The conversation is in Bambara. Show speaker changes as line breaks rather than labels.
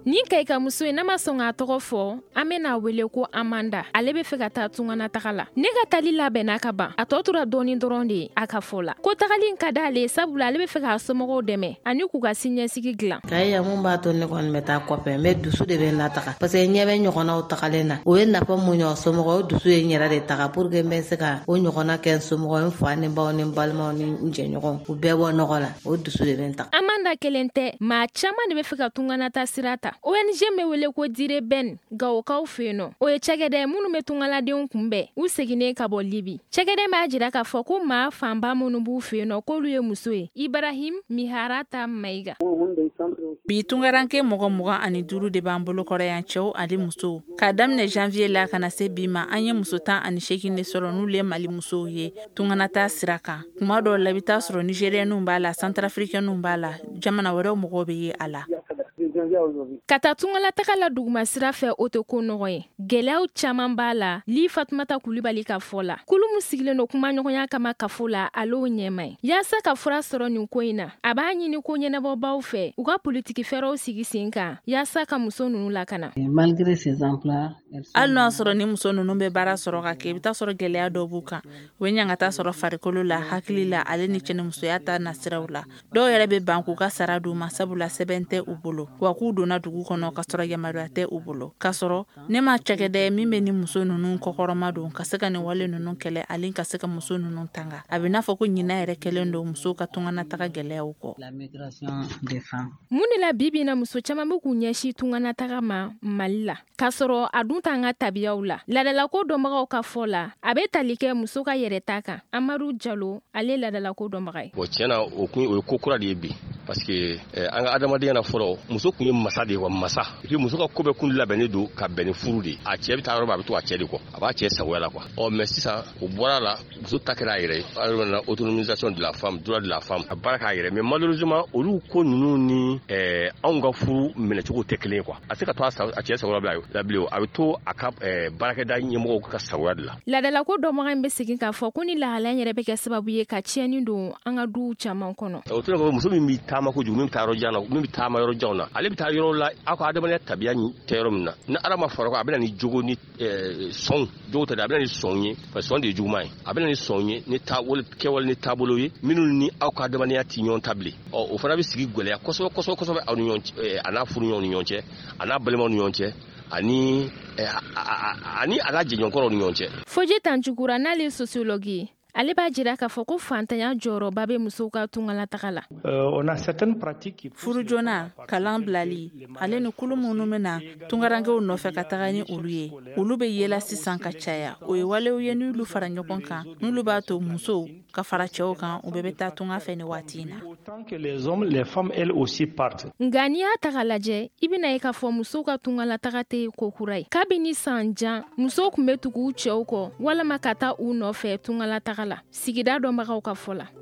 Ni kai ka muso ye nama sɔn k'a tɔgɔ fɔ an bena wele ko Amanda ale be fɛ ka taa tungana taga la ne ka tali labɛnna ka ban a tɔ tora dɔɔni dɔrɔn de a ka fɔ la ko tagali ka d'ale sabula ale be fɛ k'a somɔgɔw dɛmɛ ani k'u ka siniɲɛsigi dilan
kaya mun b'a to ne kɔni bɛ taa kɔfɛ n bɛ dusu de bɛ n nataga parce que ɲɛ bɛ ɲɔgɔnnaw tagalen na o ye nafa mun ɲɔ somɔgɔw o dusu ye n yɛrɛ de taga pour que n bɛ se ka o ɲɔgɔnna kɛ somɔgɔw n fa ni baw ni balimaw ni n jɛɲɔgɔn u bɛɛ bɔ nɔgɔ la o dusu de bɛ n taga
Amanda kelen tɛ maa caman de be fɛ ka tunganata sira ta ONG me wele ko Dire Ben Gawokaw fɛ yen nɔ o ye cɛkɛdɛ minnu be tungaladenw kunbɛn u seginnen ka bɔ Libi cɛkɛdɛ b'a jira k'a fɔ ko maa fanba minnu b'u fɛ yen nɔ k'olu ye muso ye Ibrahim Miharata Maiga
bi tungaranke mɔgɔ 25 de b'an bolo kɔrɔ yan cɛw ani musow k'a daminɛ janvier la kana se bi ma an ye muso 18 de sɔrɔ n'olu ye Mali musow ye tunganata sira kan kuma dɔw la i bɛ taa sɔrɔ Nigérienw b'a la Centrafricainw b'a la jamana wɛrɛw mɔgɔw bɛ ye a la
ka taa tungalataga la duguma sira fɛ o tɛ ko nɔgɔ ye gɛlɛyaw caman b'a la Li Fatumata Kulibali ka fɔ la kulu min sigilen don kumaɲɔgɔnya kama kafo la alo ɲɛma ye yaasa ka fura sɔrɔ nin ko in na a b'a ɲini ko ɲɛnabɔbaw fɛ u ka politiki fɛɛrɛw sigi sen kan yaasa ka muso ninnu lakana
malgré ces emplois
hali n'a sɔrɔ ni muso ninnu bɛ baara sɔrɔ ka kɛ i bɛ taa sɔrɔ gɛlɛya dɔw b'u kan u bɛ ɲangata sɔrɔ farikolo la hakili la ale ni cɛnimusoya ta nasiraw la dɔw yɛrɛ bɛ ban k'u ka sara d'u ma sabula sɛbɛn tɛ u bolo wa k'u donna dugu kɔnɔ ka sɔrɔ yamaruya tɛ u bolo ka sɔrɔ ne ma cɛkɛdɛ min bɛ ni muso ninnu kɔkɔrɔma don ka se ka nin wale ninnu kɛlɛ ale ka se ka muso ninnu tanga a bɛ n'a fɔ ko ɲina yɛrɛ kɛlen don musow ka tunganataga gɛlɛyaw kɔ
mun de la bibi na muso caman bɛ k'u ɲɛsin tunganataga ma Mali la ka sɔrɔ a dun t'an ka tabiyaw la ladalako dɔnbagaw ka fɔ la a bɛ tali kɛ muso ka yɛrɛ ta kan Amadu Jalo ale ladalako dɔnbaga ye
bon tiɲɛna o ye ko kura de ye bi parce que an ka adamadenya na fɔlɔ muso kun ye masa de ye wa masa et muso ka ko bɛ kun labɛnnen don ka bɛn ni furu de a cɛ bɛ taa yɔrɔ a bɛ to a cɛ de kɔ a b'a cɛ sagoya la quoi mais sisan o bɔra la muso ta kɛra a yɛrɛ ye an autonomisation de la femme droit de la femme a baara k'a yɛrɛ mais malheureusement olu ko ninnu ni anw ka furu minɛcogo tɛ kelen ye quoi a tɛ ka to a cɛ sagoya la bilen a bɛ to a ka baarakɛda ɲɛmɔgɔw ka sagoya de la
ladalako dɔnbaga in bɛ segin k'a fɔ ko ni lahalaya yɛrɛ bɛ kɛ sababu ye ka tiɲɛni don an ka duw caman kɔnɔ
o tuma muso min bɛ taama kojugu min bɛ taa yɔrɔ jan na min bɛ taama yɔrɔ janw na ale bɛ taa yɔrɔ la aw ka adamadenya tabiya tɛ yɔrɔ min na ni ala ma fara a bɛ na ni jogo ni sɔn jogo tɛ dɛ a bɛ na ni sɔn ye parce que sɔn de ye juguman ye a bɛ na ni sɔn ye ni kɛwale ni taabolo ye minnu ni aw ka adamadenya tɛ ɲɔgɔn ta bilen o fana bɛ sigi gɛlɛya kosɛbɛ aw ni ɲɔgɔn cɛ a n'a furuɲɔgɔnw ni ɲɔgɔn cɛ a n'a balimaw ni ɲɔgɔn cɛ ani a ka jɛɲɔgɔnkɔrɔw ni ɲɔgɔn cɛ
Foje Tanjukura n'ale ye sociologue ye ale b'a jira k'a fɔ ko fantanya jɔyɔrɔba bɛ musow ka tungalataga la
furu joona kalan bilali ale ni kulu minnu bɛna tungarankew nɔfɛ ka taga ni olu ye olu bɛ yela sisan ka caya o ye walew ye n'olu fara ɲɔgɔn kan n'olu b'a to musow ka fara cɛw kan u bɛɛ bɛ taa tunga fɛ ni waati in na
nka n'i y'a ta ka lajɛ i bɛna ye k'a fɔ musow ka tungalataga tɛ ko kura ye kabini san jan musow tun bɛ tugu u cɛw kɔ walama ka taa u nɔfɛ tungalataga la sigida dɔnbagaw ka fɔ la